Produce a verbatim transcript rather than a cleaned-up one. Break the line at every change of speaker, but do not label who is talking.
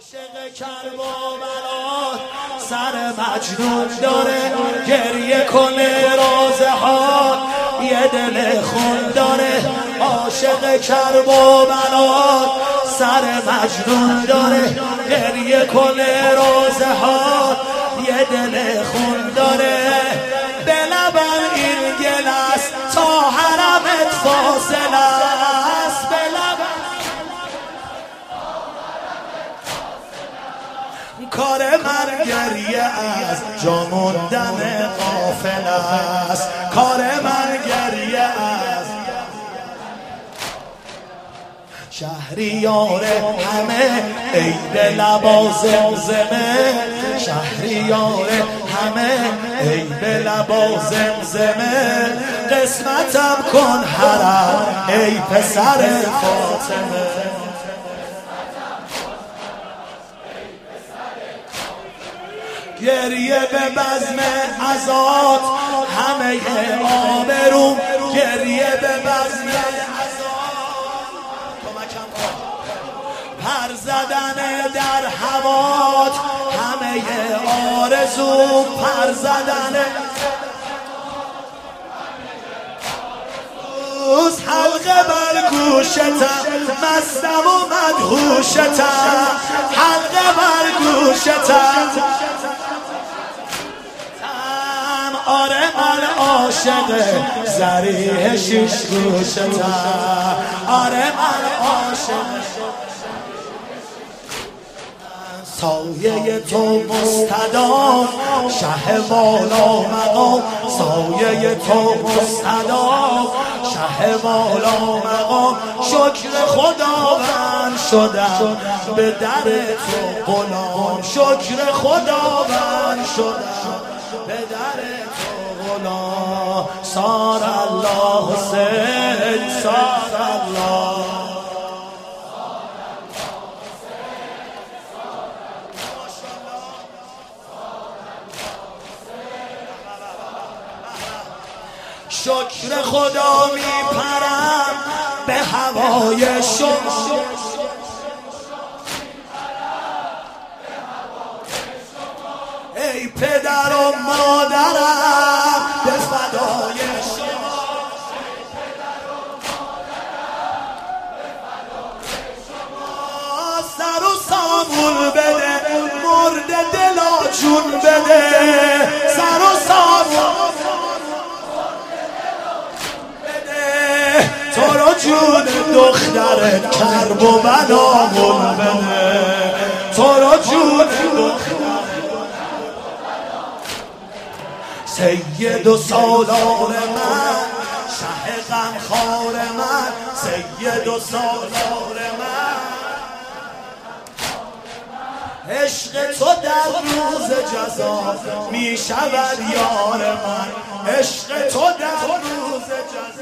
عاشق کربلا سر مجنون داره، گریه کنه رازه ها یه دل خون داره. عاشق کربلا سر مجنون داره، گریه کنه رازه ها یه دل خون داره. به لبن این گلس تا حرمت فاصله است، به لبن کار من گریه از جا موندن غافل است، کار من گریه از شهریار همه عید لبا زمزمه، شهریار همه عید لبا زمزمه. قسمتم کن حرم ای پسر فاطمه، گریه به بزم عزات همه آبروم، گریه به بزم پر زدن در هوات همه آرزو، پر زدن حلقه بر گوشتم مستم و مدهوشتم، حلقه بر گوشتم. آره من عاشق زریح شیش گوشتم، آره من عاشق سایه تو مستدام شه بالا مقام، سایه تو مستدام شه بالا مقام. شکر خداوند شدم به در تو غلام، شکر خداوند شدم به در تو غلام. سار الله حسین، سار الله شکر خدا میپرم به هوای شما، ای پدر و مادرم به فدای شما، سر و سامون بده مرد دلا جون بده، سر و سامون تو رو جون دخترت کرب و بلامون بده، تو رو جون دخترت سید و سالار من، شه غمخوار من، سید و سالار من. عشق تو در روز جزا می شود یار من، عشق تو در روز جزا